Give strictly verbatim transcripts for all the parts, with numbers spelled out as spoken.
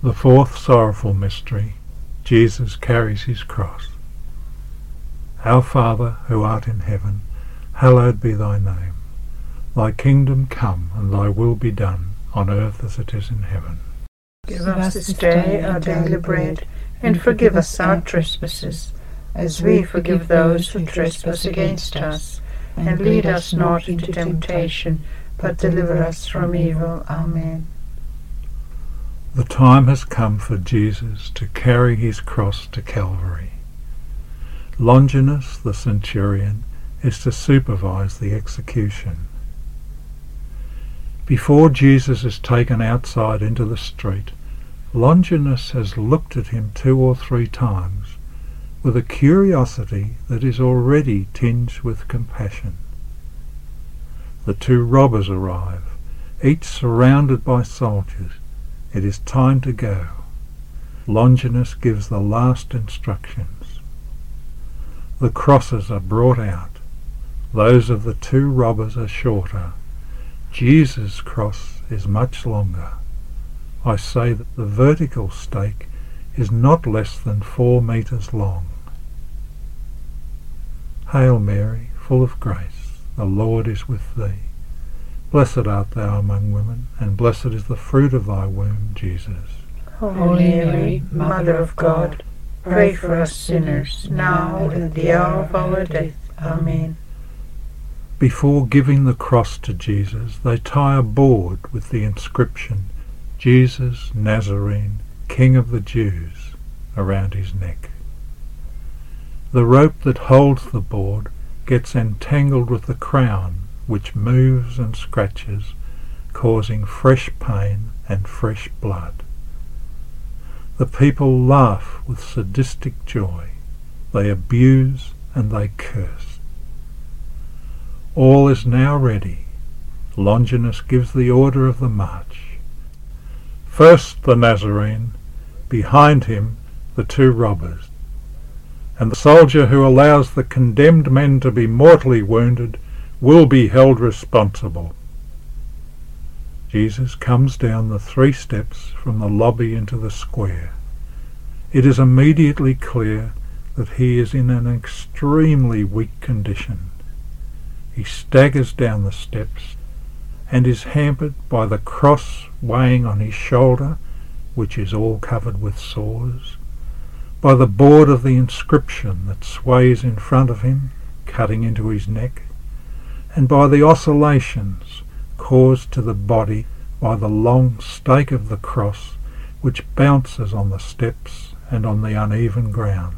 The fourth sorrowful mystery, Jesus carries his cross. Our Father, who art in heaven, hallowed be thy name. Thy kingdom come, and thy will be done, on earth as it is in heaven. Give us this day our daily bread, and forgive us our trespasses, as we forgive those who trespass against us. And lead us not into temptation, but deliver us from evil. Amen. The time has come for Jesus to carry his cross to Calvary. Longinus, the centurion, is to supervise the execution. Before Jesus is taken outside into the street, Longinus has looked at him two or three times with a curiosity that is already tinged with compassion. The two robbers arrive, each surrounded by soldiers. It is time to go. Longinus gives the last instructions. The crosses are brought out. Those of the two robbers are shorter. Jesus' cross is much longer. I say that the vertical stake is not less than four metres long. Hail Mary, full of grace, the Lord is with thee. Blessed art thou among women, and blessed is the fruit of thy womb, Jesus. Holy Mary, Mother of God, pray for us sinners, now and at the hour of our death. Amen. Before giving the cross to Jesus, they tie a board with the inscription, Jesus Nazarene, King of the Jews, around his neck. The rope that holds the board gets entangled with the crown, which moves and scratches, causing fresh pain and fresh blood. The people laugh with sadistic joy. They abuse and they curse. All is now ready. Longinus gives the order of the march. First the Nazarene, behind him the two robbers, and the soldier who allows the condemned men to be mortally wounded will be held responsible. Jesus comes down the three steps from the lobby into the square. It is immediately clear that he is in an extremely weak condition. He staggers down the steps and is hampered by the cross weighing on his shoulder, which is all covered with sores, by the board of the inscription that sways in front of him, cutting into his neck, and by the oscillations caused to the body by the long stake of the cross, which bounces on the steps and on the uneven ground.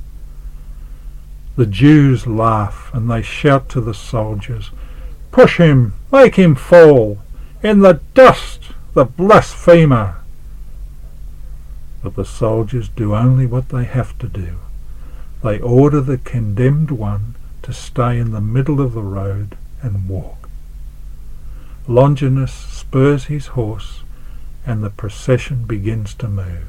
The Jews laugh, and they shout to the soldiers, "Push him! Make him fall! In the dust, the blasphemer!" But the soldiers do only what they have to do. They order the condemned one to stay in the middle of the road and walk. Longinus spurs his horse, and the procession begins to move.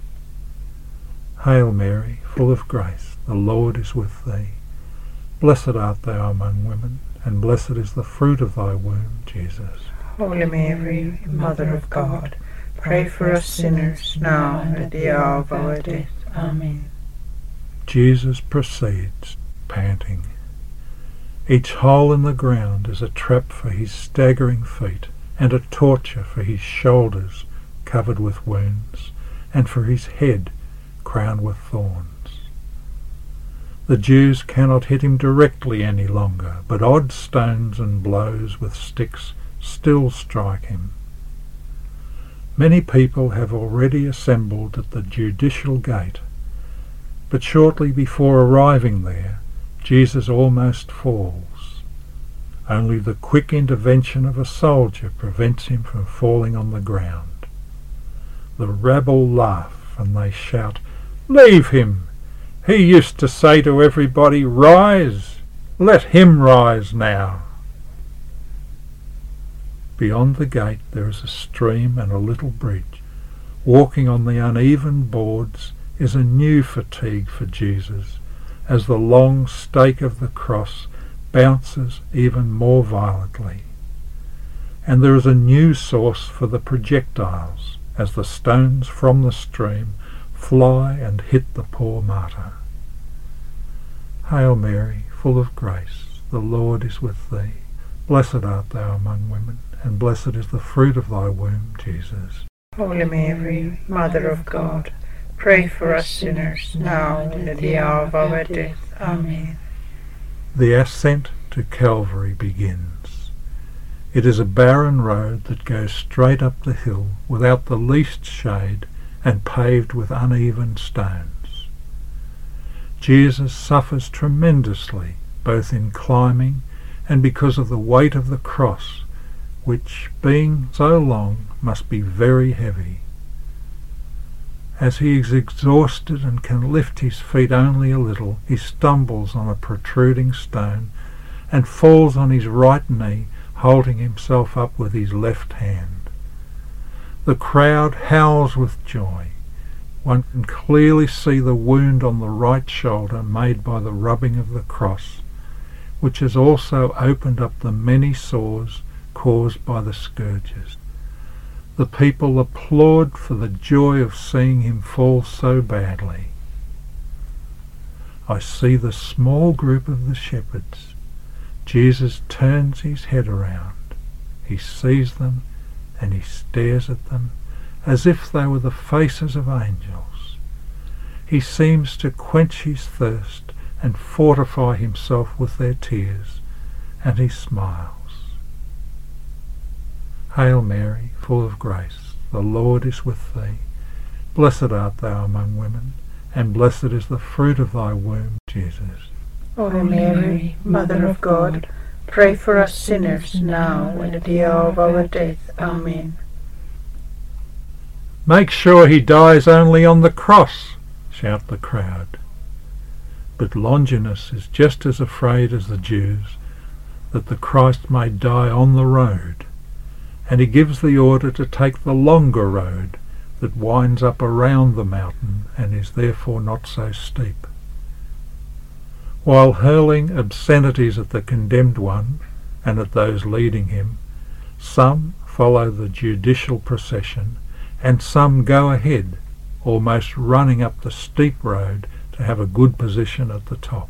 Hail Mary, full of grace, the Lord is with thee. Blessed art thou among women, and blessed is the fruit of thy womb, Jesus. Holy Mary, Mother of God, pray for us sinners, now and at the hour of our death. Amen. Jesus proceeds, panting. Each hole in the ground is a trap for his staggering feet, and a torture for his shoulders covered with wounds, and for his head crowned with thorns. The Jews cannot hit him directly any longer, but odd stones and blows with sticks still strike him. Many people have already assembled at the judicial gate, but shortly before arriving there, Jesus almost falls. Only the quick intervention of a soldier prevents him from falling on the ground. The rabble laugh, and they shout, "Leave him! He used to say to everybody, 'Rise! Let him rise now!'" Beyond the gate there is a stream and a little bridge. Walking on the uneven boards is a new fatigue for Jesus, as the long stake of the cross bounces even more violently. And there is a new source for the projectiles, as the stones from the stream fly and hit the poor martyr. Hail Mary, full of grace, the Lord is with thee. Blessed art thou among women, and blessed is the fruit of thy womb, Jesus. Holy Mary, Mother of God, pray for us sinners, now and at the hour of our death. Amen. The ascent to Calvary begins. It is a barren road that goes straight up the hill without the least shade and paved with uneven stones. Jesus suffers tremendously, both in climbing and because of the weight of the cross, which, being so long, must be very heavy. As he is exhausted and can lift his feet only a little, he stumbles on a protruding stone and falls on his right knee, holding himself up with his left hand. The crowd howls with joy. One can clearly see the wound on the right shoulder made by the rubbing of the cross, which has also opened up the many sores caused by the scourges. The people applaud for the joy of seeing him fall so badly. I see the small group of the shepherds. Jesus turns his head around. He sees them and he stares at them as if they were the faces of angels. He seems to quench his thirst and fortify himself with their tears, and he smiles. Hail Mary, full of grace, the Lord is with thee. Blessed art thou among women, and blessed is the fruit of thy womb, Jesus. Holy Mary, Mother of God, pray for us sinners, now and at the hour of our death. Amen. Make sure he dies only on the cross, shout the crowd. But Longinus is just as afraid as the Jews that the Christ may die on the road, and he gives the order to take the longer road that winds up around the mountain and is therefore not so steep. While hurling obscenities at the condemned one and at those leading him, some follow the judicial procession and some go ahead, almost running up the steep road to have a good position at the top.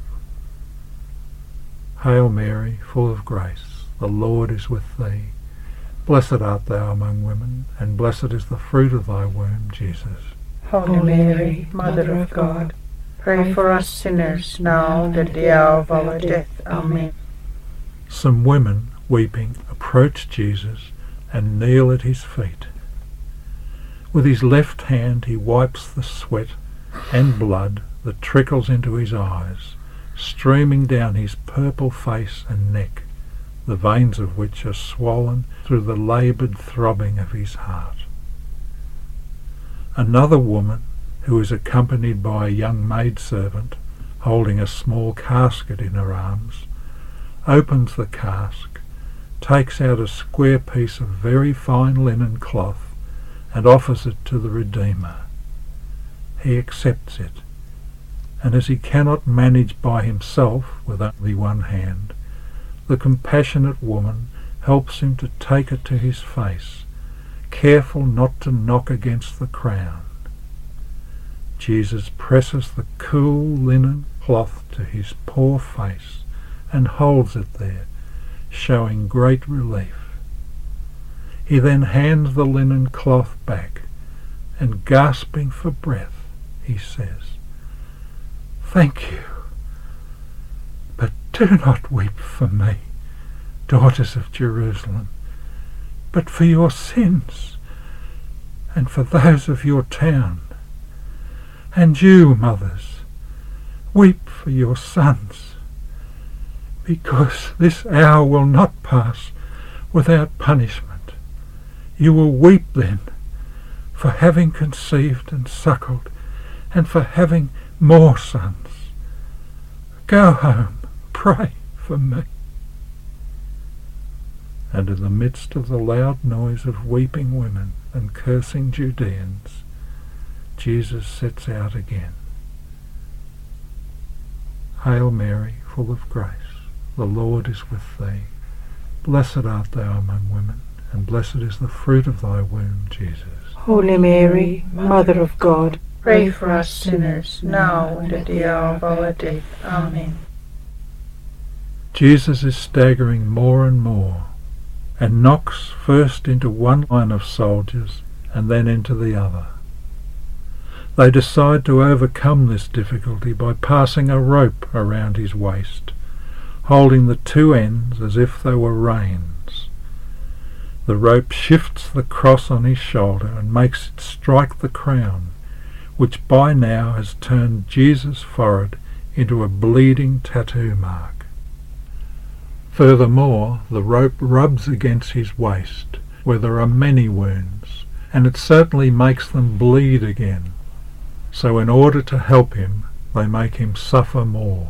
Hail Mary, full of grace, the Lord is with thee. Blessed art thou among women, and blessed is the fruit of thy womb, Jesus. Holy Mary, Mother of God, pray for us sinners, now and at the hour of our death. Amen. Some women, weeping, approach Jesus and kneel at his feet. With his left hand he wipes the sweat and blood that trickles into his eyes, streaming down his purple face and neck, the veins of which are swollen through the laboured throbbing of his heart. Another woman, who is accompanied by a young maidservant holding a small casket in her arms, opens the cask, takes out a square piece of very fine linen cloth, and offers it to the Redeemer. He accepts it, and as he cannot manage by himself with only one hand, the compassionate woman helps him to take it to his face, careful not to knock against the crown. Jesus presses the cool linen cloth to his poor face and holds it there, showing great relief. He then hands the linen cloth back, and gasping for breath, he says, "Thank you, but do not weep for me, daughters of Jerusalem, but for your sins, and for those of your town. And you, mothers, weep for your sons, because this hour will not pass without punishment. You will weep then for having conceived and suckled, and for having more sons. Go home, pray for me." And in the midst of the loud noise of weeping women and cursing Judeans, Jesus sets out again. Hail Mary, full of grace, the Lord is with thee. Blessed art thou among women, and blessed is the fruit of thy womb, Jesus. Holy Mary, Mother of God, pray for us sinners, now and at the hour of our death. Amen. Jesus is staggering more and more, and knocks first into one line of soldiers and then into the other. They decide to overcome this difficulty by passing a rope around his waist, holding the two ends as if they were reins. The rope shifts the cross on his shoulder and makes it strike the crown, which by now has turned Jesus' forehead into a bleeding tattoo mark. Furthermore, the rope rubs against his waist, where there are many wounds, and it certainly makes them bleed again. So in order to help him, they make him suffer more.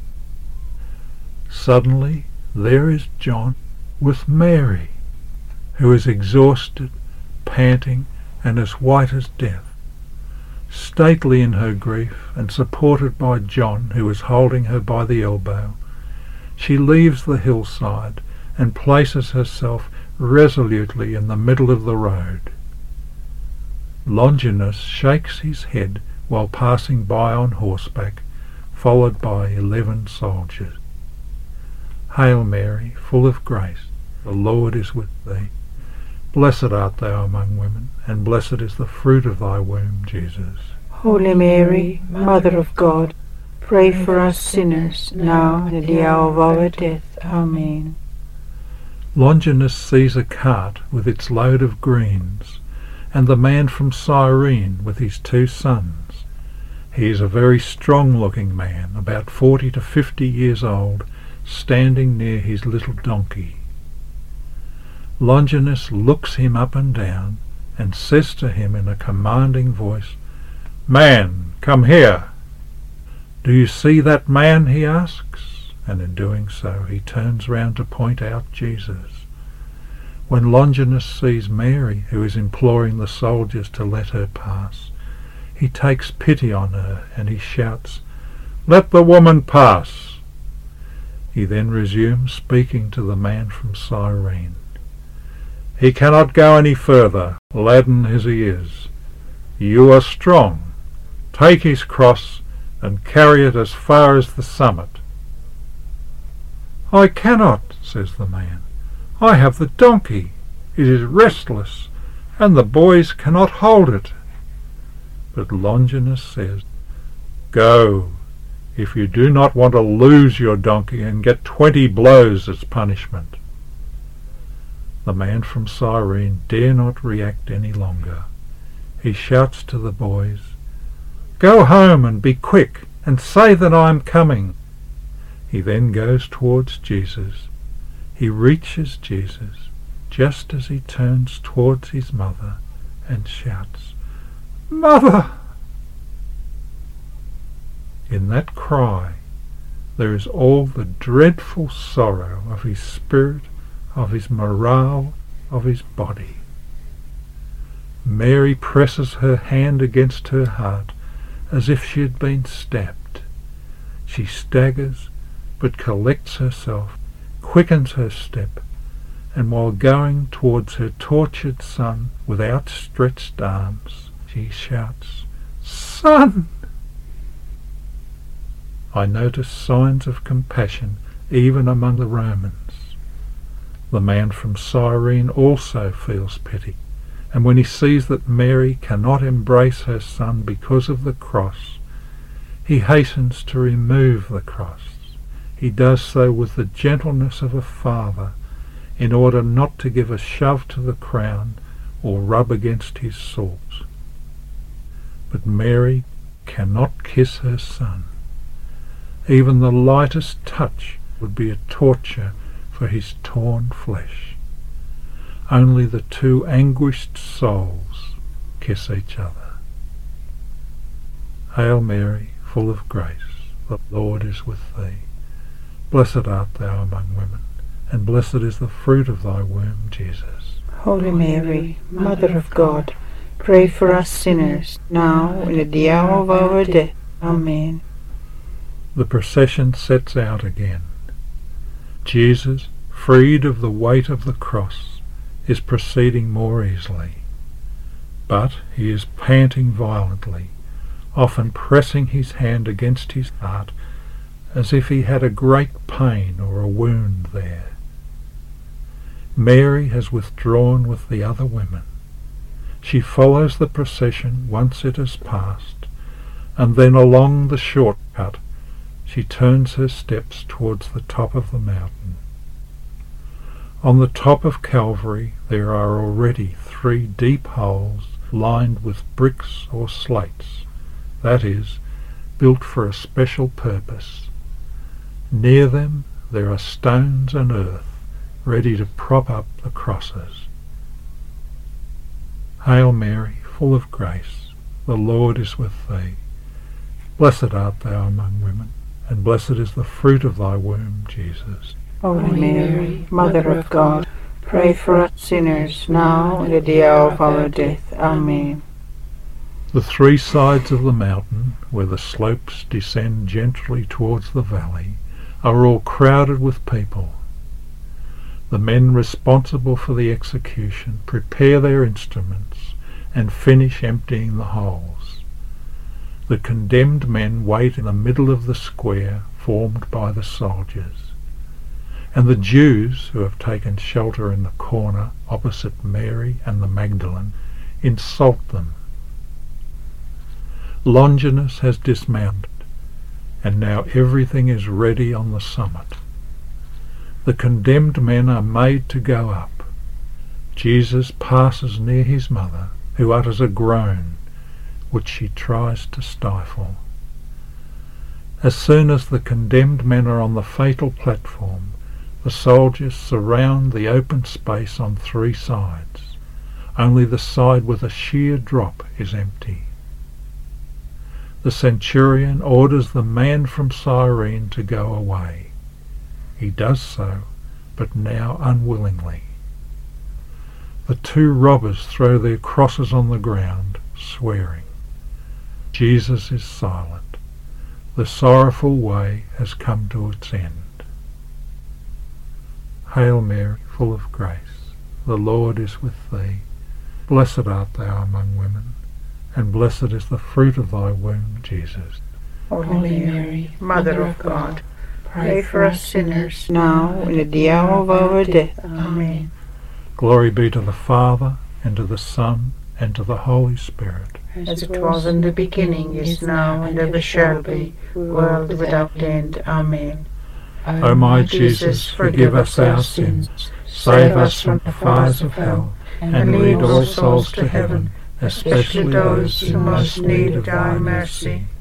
Suddenly, there is John with Mary, who is exhausted, panting, and as white as death. Stately in her grief, and supported by John, who is holding her by the elbow, she leaves the hillside and places herself resolutely in the middle of the road. Longinus shakes his head while passing by on horseback, followed by eleven soldiers. Hail Mary, full of grace, the Lord is with thee. Blessed art thou among women, and blessed is the fruit of thy womb, Jesus. Holy Mary, Mother of God, pray for us sinners, now and at the hour of our death. Amen. Longinus sees a cart with its load of greens, and the man from Cyrene with his two sons. He is a very strong-looking man, about forty to fifty years old, standing near his little donkey. Longinus looks him up and down and says to him in a commanding voice, "Man, come here." "Do you see that man?" he asks, and in doing so he turns round to point out Jesus. When Longinus sees Mary, who is imploring the soldiers to let her pass, he takes pity on her and he shouts, "Let the woman pass." He then resumes speaking to the man from Cyrene. "He cannot go any further, laden as he is. You are strong. Take his cross and carry it as far as the summit." "I cannot," says the man. "I have the donkey. It is restless, and the boys cannot hold it." But Longinus says, "Go, if you do not want to lose your donkey and get twenty blows as punishment." The man from Cyrene dare not react any longer. He shouts to the boys, "Go home and be quick, and say that I am coming." He then goes towards Jesus. He reaches Jesus just as he turns towards his mother and shouts, "Mother!" In that cry there is all the dreadful sorrow of his spirit, of his morale, of his body. Mary presses her hand against her heart as if she had been stabbed. She staggers, but collects herself, quickens her step, and while going towards her tortured son with outstretched arms, she shouts, "Son!" I notice signs of compassion even among the Romans. The man from Cyrene also feels pity, and when he sees that Mary cannot embrace her son because of the cross, he hastens to remove the cross. He does so with the gentleness of a father, in order not to give a shove to the crown or rub against his salt. But Mary cannot kiss her son. Even the lightest touch would be a torture for his torn flesh. Only the two anguished souls kiss each other. Hail Mary, full of grace, the Lord is with thee. Blessed art thou among women, and blessed is the fruit of thy womb, Jesus. Holy Mary, Mother of God, pray for us sinners, now and at the hour of our death. Amen. The procession sets out again. Jesus, freed of the weight of the cross, is proceeding more easily, but he is panting violently, often pressing his hand against his heart as if he had a great pain or a wound there. Mary has withdrawn with the other women. She follows the procession once it has passed, and then along the shortcut she turns her steps towards the top of the mountain. On the top of Calvary there are already three deep holes lined with bricks or slates, that is, built for a special purpose. Near them there are stones and earth ready to prop up the crosses. Hail Mary, full of grace, the Lord is with thee. Blessed art thou among women, and blessed is the fruit of thy womb, Jesus. Holy Mary, Mother of God, pray for us sinners, now and at the hour of our death. Amen. The three sides of the mountain, where the slopes descend gently towards the valley, are all crowded with people. The men responsible for the execution prepare their instruments and finish emptying the holes. The condemned men wait in the middle of the square formed by the soldiers, and the Jews, who have taken shelter in the corner opposite Mary and the Magdalene, insult them. Longinus has dismounted, and now everything is ready on the summit. The condemned men are made to go up. Jesus passes near his mother, who utters a groan, which she tries to stifle. As soon as the condemned men are on the fatal platform, the soldiers surround the open space on three sides. Only the side with a sheer drop is empty. The centurion orders the man from Cyrene to go away. He does so, but now unwillingly. The two robbers throw their crosses on the ground, swearing. Jesus is silent. The sorrowful way has come to its end. Hail Mary, full of grace, the Lord is with thee. Blessed art thou among women, and blessed is the fruit of thy womb, Jesus. Holy Mary, Mother of God, pray for us sinners, now and at the hour of our death. Amen. Glory be to the Father, and to the Son, and to the Holy Spirit. As it was in the beginning, is now, and ever shall be, world without end. Amen. O my Jesus, forgive us our sins, save us from the fires of hell, and lead all souls to heaven, especially those who most need of thy mercy.